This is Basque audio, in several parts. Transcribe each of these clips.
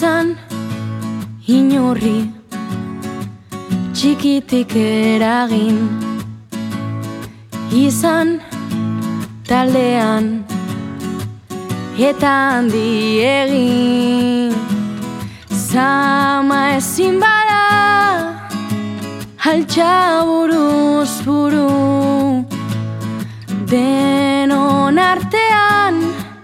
izan inurri txikitik eragin, izan taldean eta handi egin. Zama ezin bada altxa buruz buru, denon artean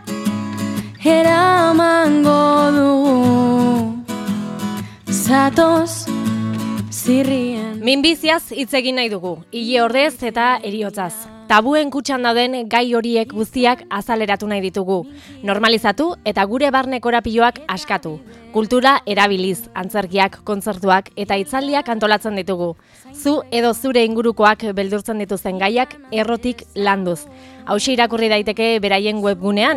eramango dugu. Zatoz zirrien. Minbiziaz hitz egin nahi dugu, ile ordez eta heriotzaz. Tabuen kutxan dauden gai horiek guztiak azaleratu nahi ditugu. Normalizatu eta gure barne korapiloak askatu. Kultura erabiliz, antzerkiak, kontzertuak eta hitzaldiak antolatzen ditugu. Zu edo zure ingurukoak beldurtzen dituzten gaiak errotik landuz. Hauxe irakurri daiteke beraien webgunean.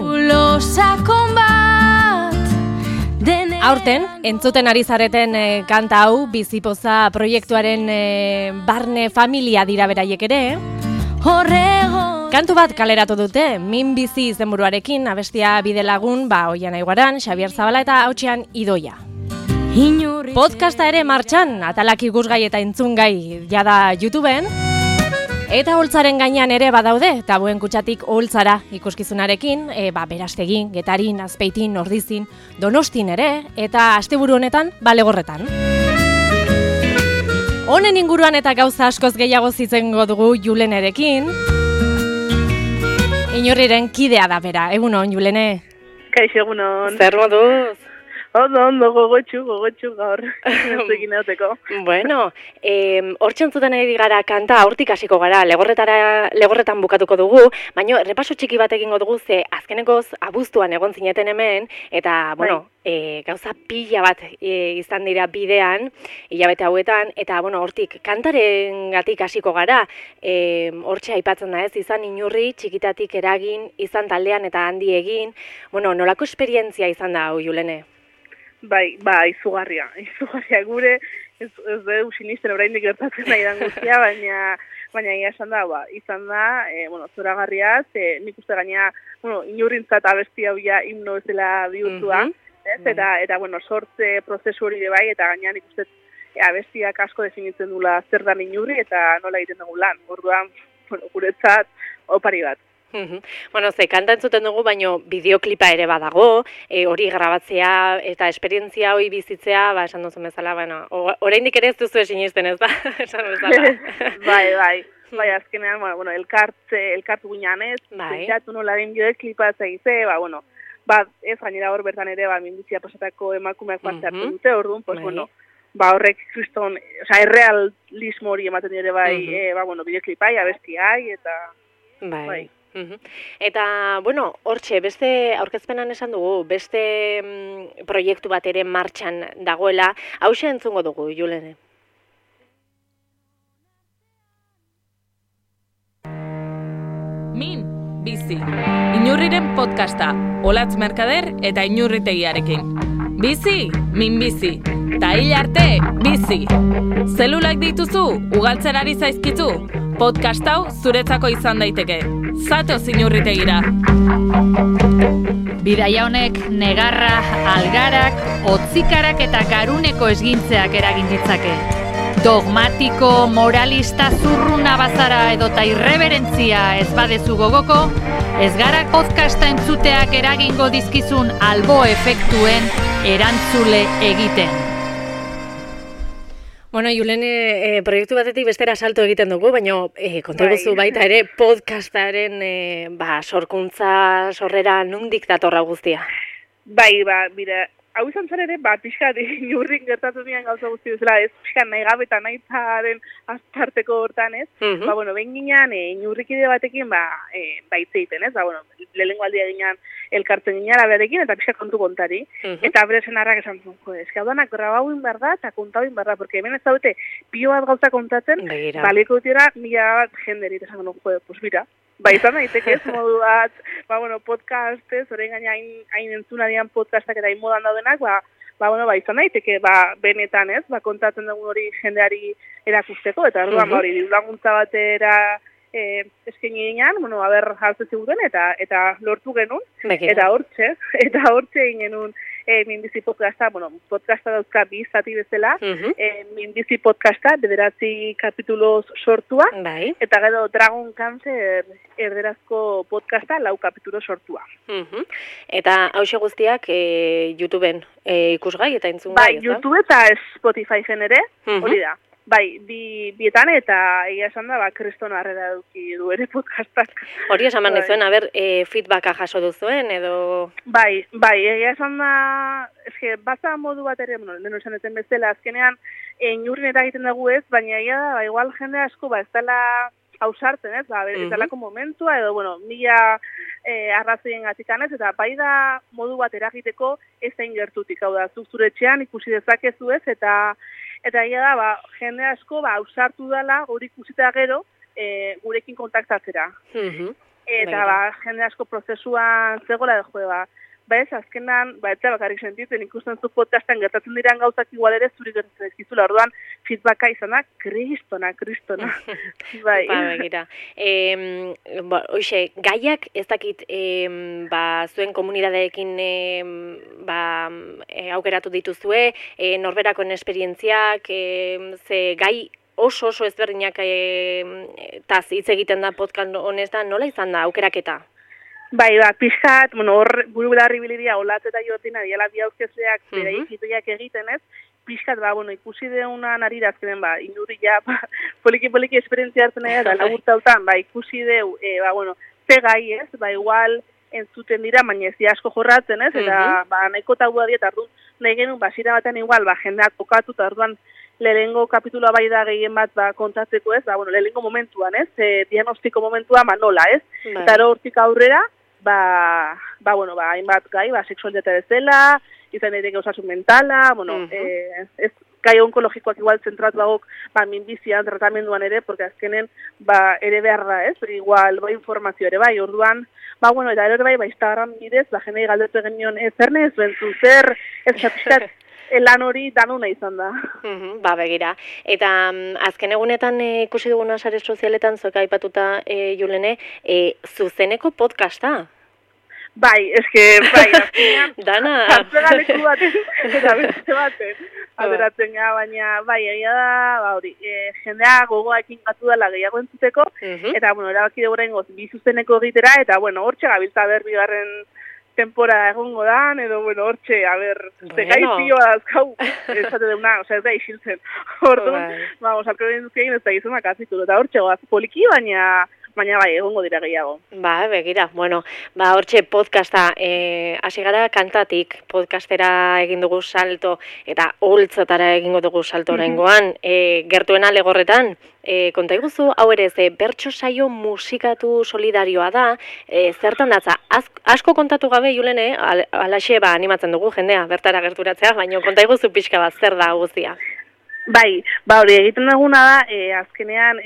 Aurten, entzuten ari zareten kanta hau, Bizipoza proiektuaren barne familia dira beraiek ere. Kantu bat kaleratu dute, Minbizi izenburuarekin, abestia Bidelagun, Oian Aiguaran, Xabier Zabala eta hautsean Idoia. Podcasta ere martxan, atalak ikusgai eta entzungai jada YouTubeen, eta holtzaren gainean ere badaude, Tabuen kutxatik holtzara ikuskizunarekin, Berastegin, Getarin, Azpeitin, Ordizin, Donostin ere, eta asteburu honetan, Balegorretan. Honen inguruan eta gauza askoz gehiago zitzengo dugu Julenerekin. Inurriren kidea da bera, egunon, Julene? Kaixo, egunon. Zer moduz? Ondo, gogotxu gaur. Egin egoteko. Bueno, hortzen zuten ari gara kanta, hortik hasiko gara, legorretan bukatuko dugu, baina repaso txiki bat egingo dugu, ze azkenekoz abuztuan egon zineten hemen, eta, bueno, gauza pila bat izan dira bidean, hilabete hauetan, eta, bueno, hortik kantaren gatik hasiko gara, hortxe aipatzen da ez, izan inurri, txikitatik eragin, izan taldean eta handi egin, bueno, nolako esperientzia izan da hau, Julene? Bai, izugarria gure, ez dugu sinisten oraindik gertatzen nahi dan guztia, baina izan da, zoragarriaz, nik uste gaina, inurrintzat abesti hau ja himno ez dela bihurtua, eta, sortze prozesu hori bai, eta gaina nik uste abestiak asko definitzen dula zer dan inurri, eta nola egiten dugu lan, orduan, guretzat, opari bat. Bueno, ze kanta entzuten dugu, baino bideoklipa ere badago, hori grabatzea eta esperientzia hori bizitzea, esan duzun bezala, oraindik ere ez duzu sinisten ez da, esan bezala. Bai, azkenean, elkartu guinan ez, pentsatu nola den bideoklipa egize, ez gainera hor bertan ere, minbizia pasatako emakumeak parte hartu dute, orduan, horrek kriston, errealismo hori ematen ere bideoklipai, abestiai, eta... Bai. Eta, hortxe, beste aurkezpenan esan dugu, beste proiektu bat ere martxan dagoela, hauxe entzungo dugu, Julene. Minbizi, Inurriren podcasta, Olatz Merkader eta Inurritegiarekin. Bizi, minbizi, ta hil arte, bizi. Zelulak dituzu, ugaltzen ari zaizkizu, podcast hau zuretzako izan daiteke. Zatoz Inurritegira. Bidaia honek negarra, algarak, hotzikarak eta garuneko esgintzeak eragin ditzake. Dogmatiko, moralista, zurruna bazara edota irreberentzia ez badezu gogoko, ez gara podcasta entzuteak eragingo dizkizun albo efektuen erantzule egiten. Bueno, Julene, proiektu batetik bestera salto egiten dugu, baina kontaiguzu baita ere podcastaren sorkuntza, sorrera nondik datorra guztia? Bai, bira, hau izan zen ere, pixkat inurrin gertatu dian gauza guzti bezala, ez pixkat nahi gabe eta nahi zaren azparteko hortan ez, behin ginean inurrikide batekin itzeiten ez, lehenengo aldia ginean elkartzen ginean abearekin eta pixkat kontu kontari, eta bere senarrak esan zuen, eski hau danak grabauin behar da eta kontauin behar da, porque hemen ez daute pio bat gauza kontatzen, baliko dutera mila bat jenderit esan duen, pues bira, izan daiteke ez modu bat, podcast, orain gaina hain entzuna dian podcastak eta hain modan daudenak, izan daiteke, benetan ez, kontatzen dugu hori jendeari erakusteko, eta orduan hori laguntza batera eskaini ginean, jaltze ziguten, eta lortu genuen, eta hortxe egin genuen Minbizi podcasta, podcasta dauzka bi zati bezala, Minbizi podcasta, 9 kapituloz sortua, eta gero Dragon Cancer erderazko podcasta, 4 kapitulo sortua. Eta hauxe guztiak YouTubeen ikusgai eta entzungai, bai, YouTube eta Spotify ere, hori da. Bai, bietan eta egia esan da, Kriston harrera eduki du ere podcastak. Hori esan behar nizuen, feedbacka jaso duzuen, edo... Bai, egia esan da, eske, baza modu bat ere, lehenu esan eten bezala, azkenean, inurrin eragiten dugu ez, baina egia da, igual jende asko, ez dela hausartzen ez, ez delako momentua, edo, mila arrazoien gatikan ez, eta bai da modu bat eragiteko ez zain gertutik, hau da, zure etxean ikusi dezakezu ez, eta egia da, jende asko ausartu dela, hori ikusita gero, gurekin kontaktatzera. Eta jende asko prozesuan zegoela de ez, azkenan, ez da bakarrik sentitzen, ikusten zu podcastan gertatzen diren gauzak igual ere zuri gertatzen ezkizula, orduan feedbacka izan da, kristona. Bai. Begira. Hoxe, gaiak ez dakit zuen komunidadeekin aukeratu dituzue, norberakoen esperientziak, ze gai oso ezberdinak taz hitz egiten da podcast honetan, nola izan da aukeraketa? Bai, pixkat, hor buru belarri bilidia olatz eta jotina diala bi aurkezleak beraik hitoiak egiten ez, pixkat, ikusi deunan arira azkenen, inurri ja, poliki esperientzia hartzen nahi da, laburtautan, ikusi deu, ze gai ez, igual entzuten dira, baina ez asko jorratzen ez, eta nahiko tabua diet, arduan, nahi genuen, zira batean igual, jendeak kokatu, eta arduan, lehenengo kapituloa bai da gehien bat kontatzeko ez, lehenengo momentuan ez, diagnostiko momentua nola ez, eta hortik aurrera, hainbat gai, sexualitatea bezala, izan daiteke osasun mentala, ez gai onkologikoak igual zentratu agok, minbizian, tratamenduan ere, porque azkenen, ere behar da ez, igual, informazio ere bai, orduan, eta ere bai, Instagram bidez, jendei galdetu genion, zerne, zuentzu, zer, ez zapiskat, lan hori danuna izan da. Begira. Eta azken egunetan ikusi duguna sare sozialetan, zoka aipatuta Julene, zuzeneko podcasta? Bai, azkenean, Dana. Jartzegaleku baten, eta beste baten, ateratzen gara, baina, egia da, jendea gogoakin batu dela gehiago entzuteko, eta, erabaki dugu rengoz, bi zuzeneko egitera, eta, hortxe gabiltza bigarren temporada egongo dan, edo, hortxe, zegai zioa azkau, esate deuna, ez da isiltzen. Orduan, alko den duzkein ez da gizunak azitu, eta hortxe goaz poliki, baina bai, egongo dira gehiago. Begira, hortxe podcasta, hasi gara kantatik, podcastera egin dugu salto, eta holtzatara egingo dugu salto oraingoan, gertuena Legorretan, konta iguzu, hau ere, bertso saio musikatu solidarioa da, zertan datza, asko kontatu gabe, Julene, alaxe animatzen dugu jendea, bertara gerturatzea, baina konta iguzu pixka bat, zer da guztia? Bai, hori egiten duguna da, azkenean,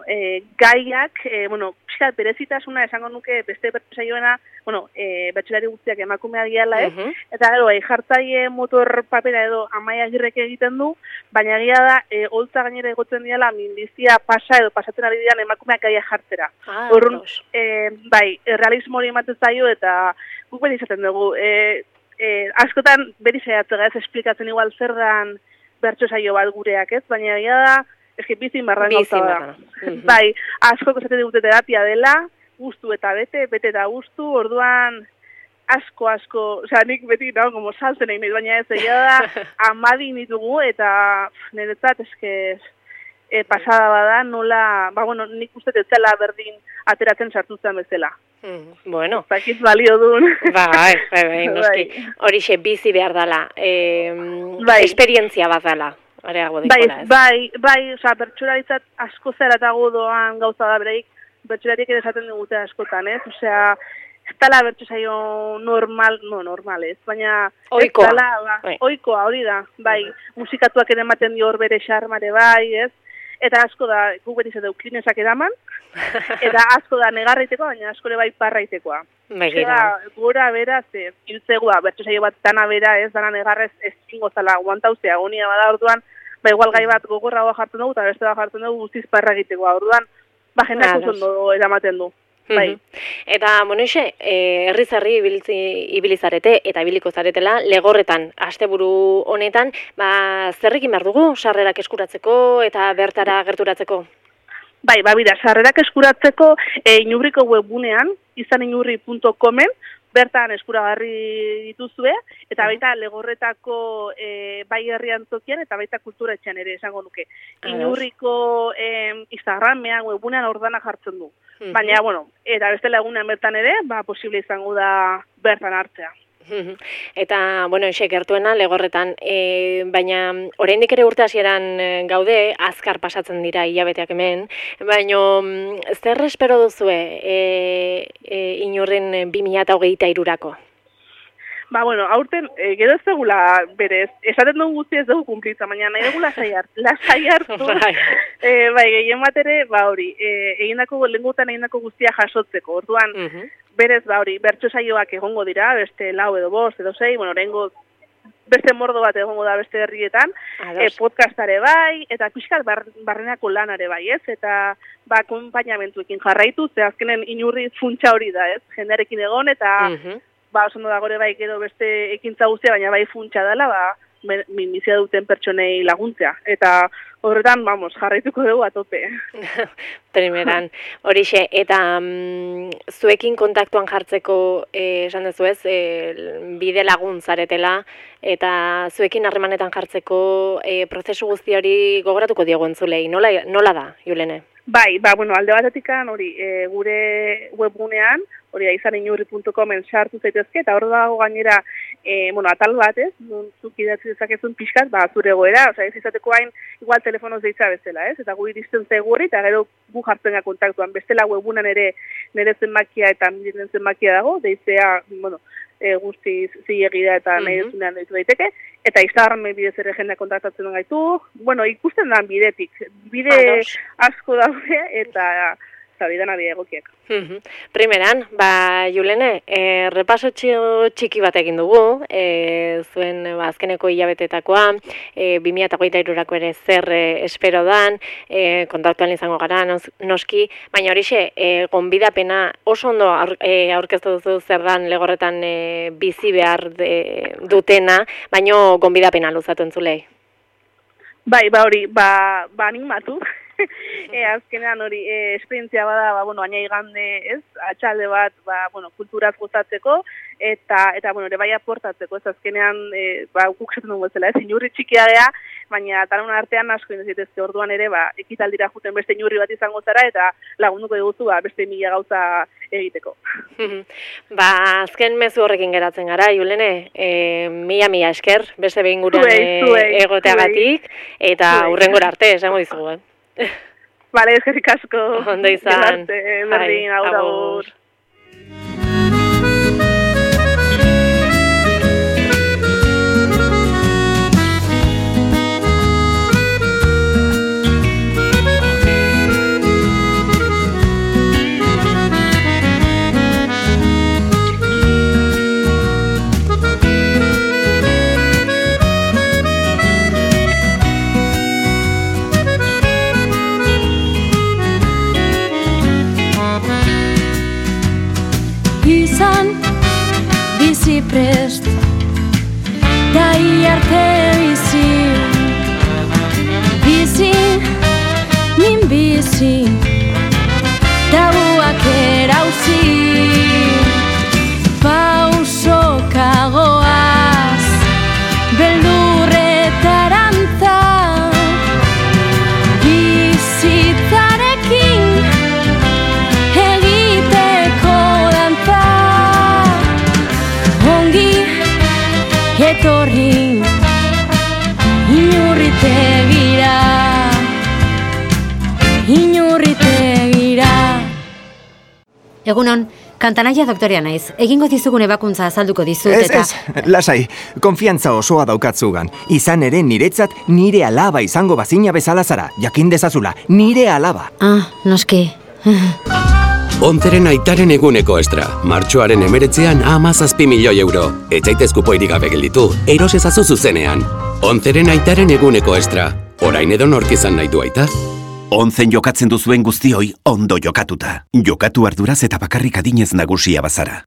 gaiak, pixkat berezitasuna esango nuke beste bertsaioena, bertsolari guztiak emakumea diala ez, eta gero, jartzaile motor papera edo Amaia Agirrek egiten du, baina egia da, holtza gainera egotzen diala, minbizia pasa edo pasatzen ari dian emakumeak gaia jartzera. Horrun, bai, realismo hori ematen zaio eta guk beti izaten dugu, askotan beri zaiatzega ez esplikatzen igual zer dan bertso saio bat gureak ez, baina egia da, bizin barran gauza da. Bai, asko esate digute terapia dela, guztu eta bete eta guztu, orduan asko, osea, nik beti nago, como saltzen egin, baina ez egia da, amadi ditugu eta niretzat pasada bada, nola, nik uste dela berdin ateratzen sartutzen bezala. Bueno. Zakiz balio duen. Bai, noski. Horixe, bizi behar dela. Esperientzia bat dela. Bai, osea, bertsolaritzat asko zeratago doan gauza da bereik, bertsolariek ere esaten digute askotan, ez? Osea, ez dala bertsosaio normal ez, baina... Oikoa, hori da, bai, musikatuak ere ematen dio hor bere xarmare bai, ez? Eta asko da, guk beti zedeu klinesak edaman, eta asko da negarraiteko, baina asko ere bai parraitekoa. Gora bera, hiltzegua, bertsosaio bat dana bera, ez dana negarrez ez zingo zala guantauzea, agonia bada orduan, igual gai bat gogorra jartzen dugu, eta beste bat jartzen dugu guztiz parra egitekoa, orduan, jendeak oso ondo eramaten du. Bai. Eta, bueno, herriz herri ibili zarete eta ibiliko zaretela Legorretan, asteburu honetan, zerrekin behar dugu sarrerak eskuratzeko eta bertara gerturatzeko? Bai, sarrerak eskuratzeko Inurriko webgunean, izaninurri.comen, bertan eskuragarri dituzue, eta baita Legorretako bai herrian tokian eta baita kultura etxean ere esango nuke. Inurriko Instagramean, webgunean ordana jartzen du. Baina, eta beste lagunean bertan ere, posible izango da bertan hartzea. Eta, gertuena Legorretan, baina oraindik ere urte hasieran gaude, azkar pasatzen dira hilabeteak hemen, baina zer espero duzue Inurren 2023-rako? Aurten, gero ez dugula berez, esaten duen guzti ez dugu kumplitza, baina nahi dugu lasai hartu, gehien bat ere, lehengutan egindako guztia jasotzeko, orduan, berez, bertso saioak egongo dira, beste 4 edo 5 edo 6, oraingo beste mordo bat egongo da beste herrietan, podcastare bai, eta pixkat barrenako lanare bai, ez? Eta akompainamentuekin jarraitu, ze azkenen Inurri funtsa hori da, ez? Jendearekin egon, eta osondo da gore bai gero beste ekintza guztia, baina bai funtsa dela, minbizia duten pertsonei laguntzea. Eta horretan, jarraituko dugu atope. Primeran, horixe, eta zuekin kontaktuan jartzeko, esan dezu ez, bide lagun zaretela, eta zuekin harremanetan jartzeko prozesu guzti hori gogoratuko diogu entzulei. Nola da, Julene? Bai, alde batetik gure webgunean, hori izaninurri.comen sartu zaitezke, eta hor dago gainera, atal bat, ez? Zuk idatzi dezakezun pixkat, zure goera, ez izateko hain, igual telefonoz deitza bezala, ez? Eta gu iristen zaigu hori, eta gero gu jartzen ga kontaktuan. Bestela webunan ere nire zenbakia eta miren zenbakia dago, deitzea, guztiz zilegi da eta nahi duzunean deitu daiteke, eta Instagramen bidez ere jendea kontaktatzen gaitu, ikusten da bidetik, bide asko daude, eta bidean abide egokiak. Primeran, Julene, repaso txiki bat egin dugu, zuen azkeneko hilabetetakoa, 2023-rako ere zer espero dan, kontaktuan izango gara, noski, baina horixe, gonbidapena oso ondo aurkeztu duzu zer dan Legorretan bizi behar dutena, baina gonbidapena luzatu entzulei. Bai, animatu. Azkenean hori esperientzia bada, baina igande, ez, atxalde bat, kulturaz gozatzeko, eta ere bai aportatzeko, ez azkenean, guk zaten dugu zela, ez, Inurri txikia dea, baina talan artean asko indezitezke orduan ere, ekitaldira juten beste Inurri bat izango zara, eta lagunduko diguzu, beste 1000 gauza egiteko. Azken mezu horrekin geratzen gara, Julene, 1000 esker, beste behin gurean egoteagatik, eta hurrengora arte, esango dizugu, Vale, eskerrik asko. Ondo izan. Berdin, agur. Bizi prest, dai arte bizi, min bizi, tabuak erauzi, pausoka goaz, beldurretarantza, bizitzarekin egiteko dantza. Etorri Inurritegira. Egunon, Kantanaia doktorea naiz. Egingo dizugun ebakuntza azalduko dizut eta... Ez, lasai, konfiantza osoa daukatzugan. Izan ere niretzat nire alaba izango bazina bezala zara. Jakin dezazula, nire alaba. Noski. Onteren aitaren eguneko estra. Martxoaren 19an 17 milioi euro. Etxaitez kupoirik gabe gelditu, eros ezazu zuzenean. Onteren aitaren eguneko estra. Orain edo nork izan nahi du aita? Onzen jokatzen duzuen guztioi ondo jokatuta. Jokatu arduraz eta bakarrik adinez nagusia bazara.